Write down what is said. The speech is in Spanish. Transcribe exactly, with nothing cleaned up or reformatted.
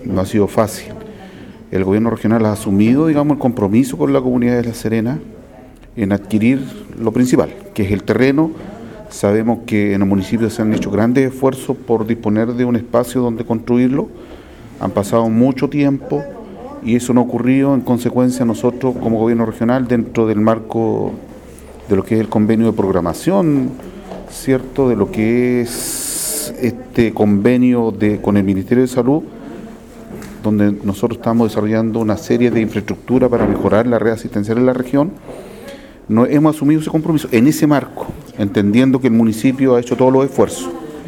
no ha sido fácil. El gobierno regional ha asumido, digamos, el compromiso con la comunidad de La Serena en adquirir lo principal, que es el terreno. Sabemos que en el municipio se han hecho grandes esfuerzos por disponer de un espacio donde construirlo. Han pasado mucho tiempo y eso no ha ocurrido. En consecuencia, nosotros como gobierno regional, dentro del marco de lo que es el convenio de programación, ¿cierto?, de lo que es este convenio de, con el Ministerio de Salud, donde nosotros estamos desarrollando una serie de infraestructura para mejorar la red asistencial en la región, no, hemos asumido ese compromiso en ese marco, entendiendo que el municipio ha hecho todos los esfuerzos.